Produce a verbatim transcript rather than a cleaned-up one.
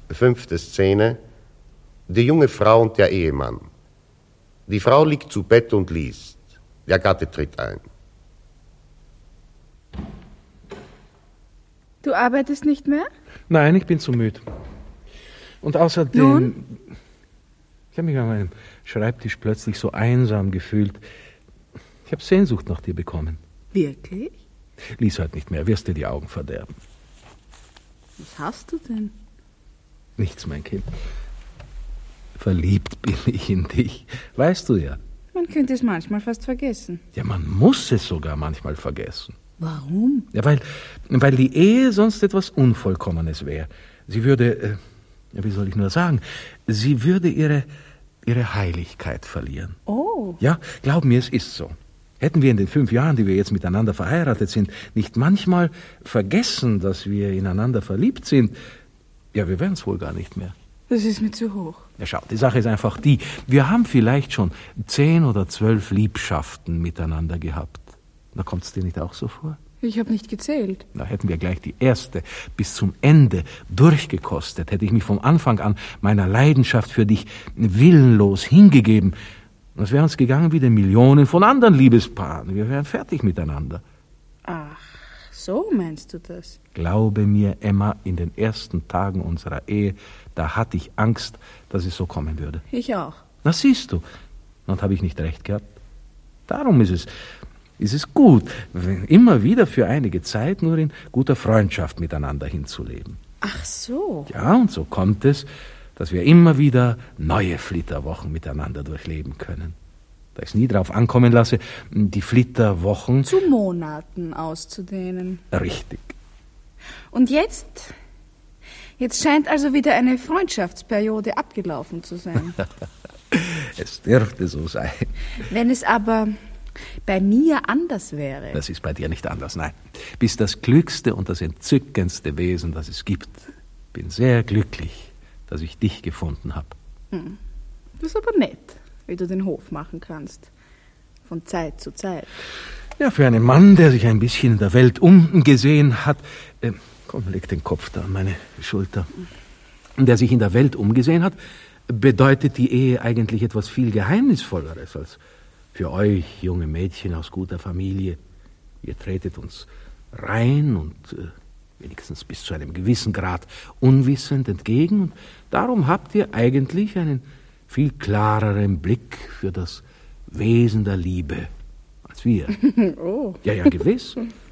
Fünfte Szene. Die junge Frau und der Ehemann. Die Frau liegt zu Bett und liest. Der Gatte tritt ein. Du arbeitest nicht mehr? Nein, ich bin zu müde. Und außerdem... Nun? Ich habe mich an meinem Schreibtisch plötzlich so einsam gefühlt. Ich habe Sehnsucht nach dir bekommen. Wirklich? Lies heute nicht mehr, wirst dir die Augen verderben. Was hast du denn? Nichts, mein Kind. Verliebt bin ich in dich, weißt du ja. Man könnte es manchmal fast vergessen. Ja, man muss es sogar manchmal vergessen. Warum? Ja, weil, weil die Ehe sonst etwas Unvollkommenes wäre. Sie würde, äh, wie soll ich nur sagen, sie würde ihre, ihre Heiligkeit verlieren. Oh. Ja, glaub mir, es ist so. Hätten wir in den fünf Jahren, die wir jetzt miteinander verheiratet sind, nicht manchmal vergessen, dass wir ineinander verliebt sind, ja, wir wären es wohl gar nicht mehr. Das ist mir zu hoch. Ja, schau, die Sache ist einfach die, wir haben vielleicht schon zehn oder zwölf Liebschaften miteinander gehabt. Na, kommt es dir nicht auch so vor? Ich habe nicht gezählt. Da hätten wir gleich die erste bis zum Ende durchgekostet, hätte ich mich vom Anfang an meiner Leidenschaft für dich willenlos hingegeben. Das wäre uns gegangen wie den Millionen von anderen Liebespaaren. Wir wären fertig miteinander. Ach, so meinst du das? Glaube mir, Emma, in den ersten Tagen unserer Ehe, da hatte ich Angst, dass es so kommen würde. Ich auch. Na, siehst du. Und habe ich nicht recht gehabt? Darum ist es, ist es gut, immer wieder für einige Zeit nur in guter Freundschaft miteinander hinzuleben. Ach so. Ja, und so kommt es, dass wir immer wieder neue Flitterwochen miteinander durchleben können. Da ich es nie drauf ankommen lasse, die Flitterwochen... Zu Monaten auszudehnen. Richtig. Und jetzt? Jetzt scheint also wieder eine Freundschaftsperiode abgelaufen zu sein. Es dürfte so sein. Wenn es aber bei mir anders wäre. Das ist bei dir nicht anders, nein. Bist das glückste und das entzückendste Wesen, das es gibt. Bin sehr glücklich, dass ich dich gefunden habe. Hm. Das ist aber nett, wie du den Hof machen kannst. Von Zeit zu Zeit. Ja, für einen Mann, der sich ein bisschen in der Welt umgesehen hat... Äh, komm, leg den Kopf da an meine Schulter. Der sich in der Welt umgesehen hat, bedeutet die Ehe eigentlich etwas viel Geheimnisvolleres als für euch, junge Mädchen aus guter Familie. Ihr tretet uns rein und äh, wenigstens bis zu einem gewissen Grad unwissend entgegen. Und darum habt ihr eigentlich einen viel klareren Blick für das Wesen der Liebe als wir. Oh. Ja, ja, gewiss.